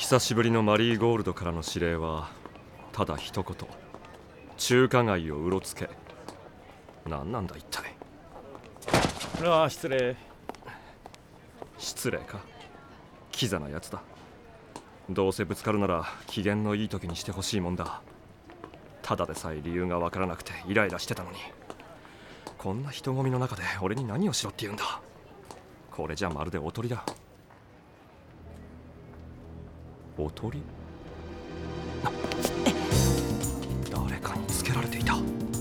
久しぶりのマリーゴールドからの指令はただ一言、中華街をうろつけ。何なんだ一体。 ああ、失礼。 失礼か。キザなやつだ。どうせぶつかるなら機嫌のいい時にしてほしいもんだ。ただでさえ理由がわからなくてイライラしてたのに、こんな人混みの中で俺に何をしろって言うんだ。これじゃまるでおとりだ。おとり？誰かにつけられていた。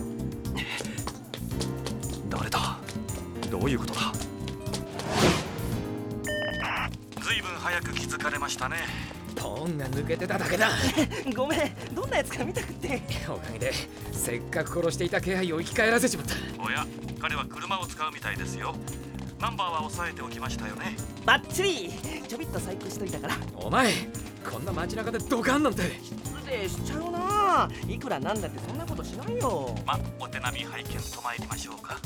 誰だ？どういうことだ？ ずいぶん早く気づかれましたね。 ポンが抜けてただけだ。 ごめん、どんなやつか見たくて。 おかげでせっかく殺していた気配を生き返らせちまった。 おや、彼は車を使うみたいですよ。ナンバーは押さえておきましたよね。 バッチリ。ちょびっと細工しといたから。 お前、こんな街中でドカンなんて。 失礼しちゃうな。いくらなんだってそんなことしないよ。 お手並み拝見と参りましょうか。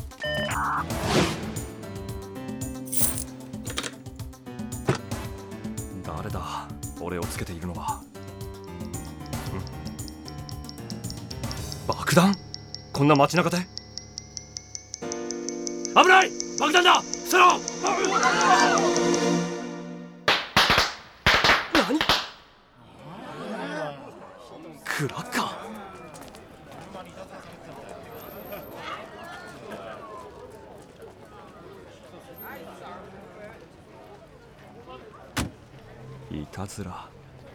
誰だ？俺をつけているのは。爆弾？こんな街中で？危ない！爆弾だ！捨てろ！何？クラッカー？いたずら。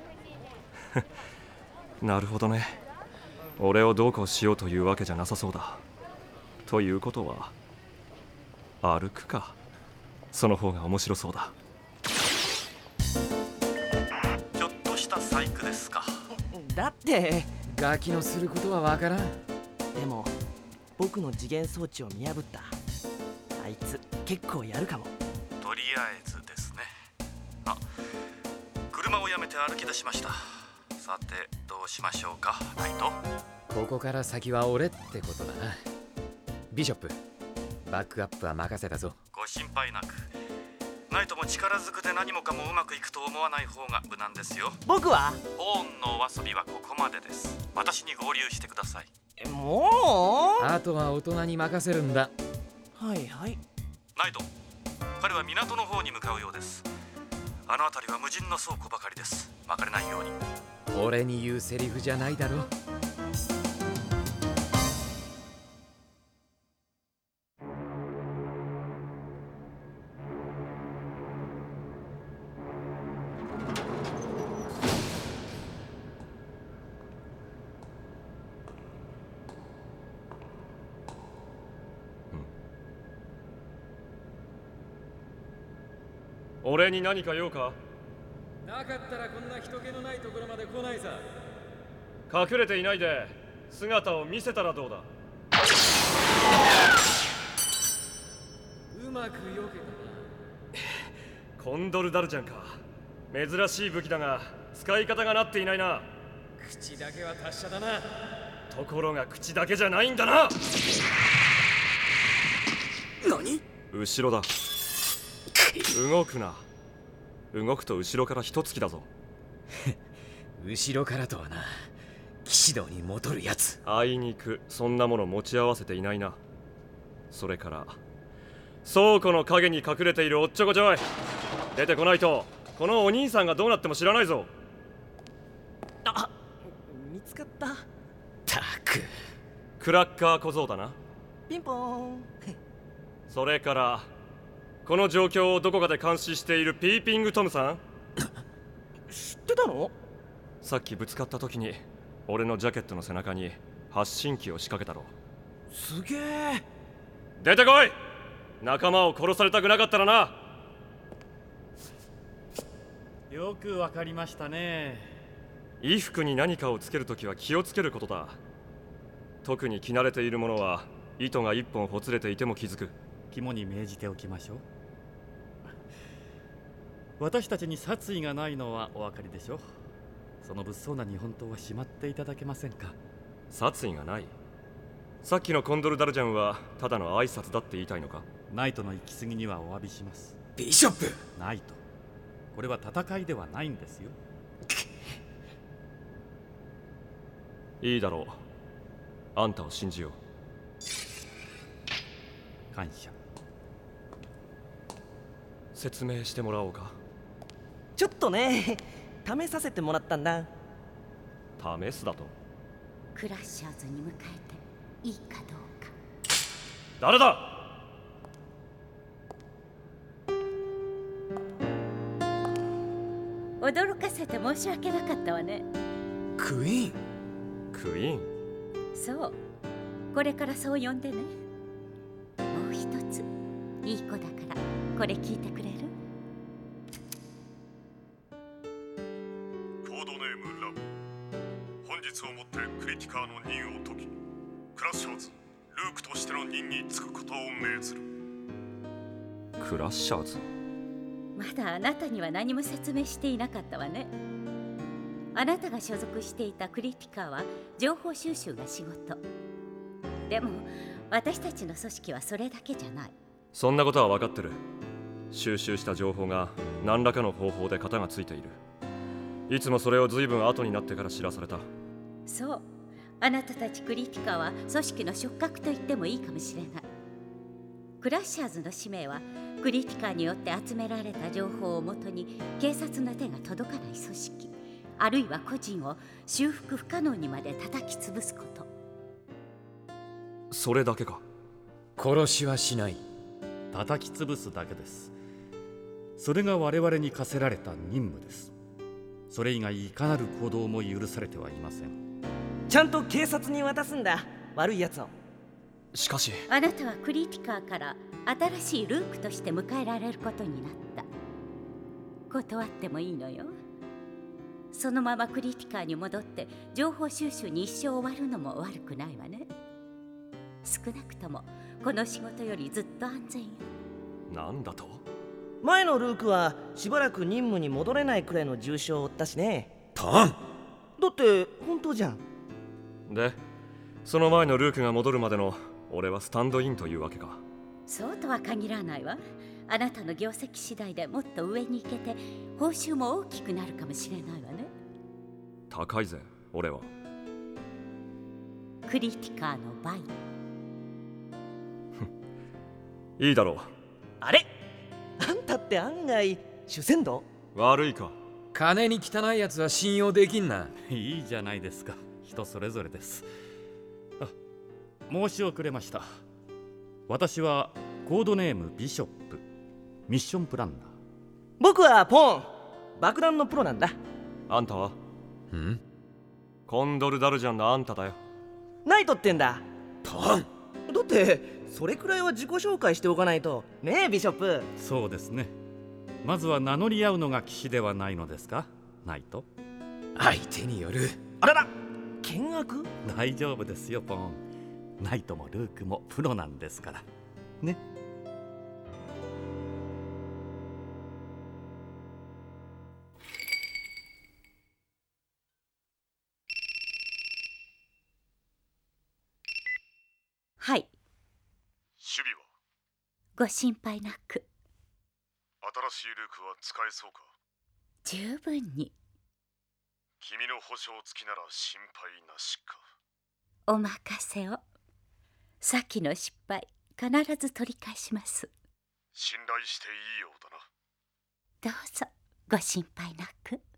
なるほどね。俺をどうこうしようというわけじゃなさそうだ。ということは歩くか。その方が面白そうだ。 ちょっとした細工ですか。 だってガキのすることはわからん。 でも僕の次元装置を見破ったあいつ結構やるかも。 とりあえずですね。車をやめて歩き出しました。さてどうしましょうか、ナイト。 ここから先は俺ってことだな。ビショップ、バックアップは任せたぞ。 ご心配なく。ナイトも力ずくで何もかもうまくいくと思わない方が無難ですよ。 僕はホーンのお遊びはここまでです。私に合流してください。 もうあとは大人に任せるんだ。 はいはい。 ナイト、彼は港の方に向かうようです。あの辺りは無人の倉庫ばかりです。まかれないように。 俺に言うセリフじゃないだろ。 俺に何か用か？ なかったらこんな人気のないところまで来ないさ。 隠れていないで姿を見せたらどうだ？ うまくよけたな。 コンドルダルジャンか。珍しい武器だが使い方がなっていないな。 口だけは達者だな。 ところが口だけじゃないんだな。 何？ 後ろだ。動くな。動くと後ろから一突きだぞ。 後ろからとはな。騎士道に戻るやつ。 あいにくそんなもの持ち合わせていないな。それから倉庫の陰に隠れているおっちょこちょい、出てこないとこのお兄さんがどうなっても知らないぞ。 あ、見つかった。 たく、 クラッカー小僧だな。 ピンポーン。 それからこの状況をどこかで監視しているピーピングトムさん。 知ってたの？ さっきぶつかった時に俺のジャケットの背中に発信機を仕掛けたろ。 すげえ。 出てこい。仲間を殺されたくなかったらな。 よくわかりましたね。 衣服に何かをつけるときは気をつけることだ。特に着慣れているものは糸が一本ほつれていても気づく。 肝に銘じておきましょう。私たちに殺意がないのはお分かりでしょう。その物騒な日本刀はしまっていただけませんか？ 殺意がない？さっきのコンドルダルジャンはただの挨拶だって言いたいのか？ ナイトの行き過ぎにはお詫びします。 ビショップ。 ナイト、これは戦いではないんですよ。 いいだろう。あんたを信じよう。 感謝。 説明してもらおうか。 ちょっとね、試させてもらったんだ。 試すだと？ クラッシャーズに迎えていいかどうか。 誰だ？ 驚かせて申し訳なかったわね。 クイーン。 クイーン？ そう、これからそう呼んでね。もう一ついい子だからこれ聞いてくれる？ コードネームラブ。本日をもってクリティカーの任を解き、クラッシャーズルークとしての任に就くことを命ずる。 クラッシャーズ？ まだあなたには何も説明していなかったわね。あなたが所属していたクリティカーは情報収集が仕事。でも私たちの組織はそれだけじゃない。 そんなことは分かってる。収集した情報が何らかの方法で型がついている。いつもそれを随分後になってから知らされた。 そう、あなたたちクリティカーは組織の触覚と言ってもいいかもしれない。クラッシャーズの使命はクリティカーによって集められた情報をもとに警察の手が届かない組織、あるいは個人を修復不可能にまで叩き潰すこと。 それだけか？ 殺しはしない。 叩き潰すだけです。それが我々に課せられた任務です。それ以外いかなる行動も許されてはいません。 ちゃんと警察に渡すんだ、悪いやつを。 しかしあなたはクリティカーから新しいルークとして迎えられることになった。断ってもいいのよ。そのままクリティカーに戻って情報収集に一生終わるのも悪くないわね。少なくともこの仕事よりずっと安全よ。 なんだと？ 前のルークはしばらく任務に戻れないくらいの重傷を負ったしね。 ターン。 だって本当じゃん。 で、その前のルークが戻るまでの俺はスタンドインというわけか。 そうとは限らないわ。あなたの業績次第でもっと上に行けて報酬も大きくなるかもしれないわね。 高いぜ、俺は。 クリティカーの倍。 いいだろあれ、あんたって案外主戦度？ う。悪いか？ 金に汚いやつは信用できんな。 いいじゃないですか。人それぞれです。あ、申し遅れました。私はコードネームビショップ、ミッションプランナー。 僕はポーン、爆弾のプロなんだ。 あんたは？ ん？ コンドルダルジャンのあんただよ。 ナイトってんだ。 ターン。 だってそれくらいは自己紹介しておかないとねえ、ビショップ。 そうですね。まずは名乗り合うのが騎士ではないのですか、ナイト。 相手による。 あらら、見悪？ 大丈夫ですよ、ポン。ナイトもルークもプロなんですからね。 はい、 守備は？ ご心配なく。 新しいルークは使えそうか？ 十分に。 君の保証付きなら心配なしか。 お任せを。さっきの失敗必ず取り返します。 信頼していいようだな。 どうぞご心配なく。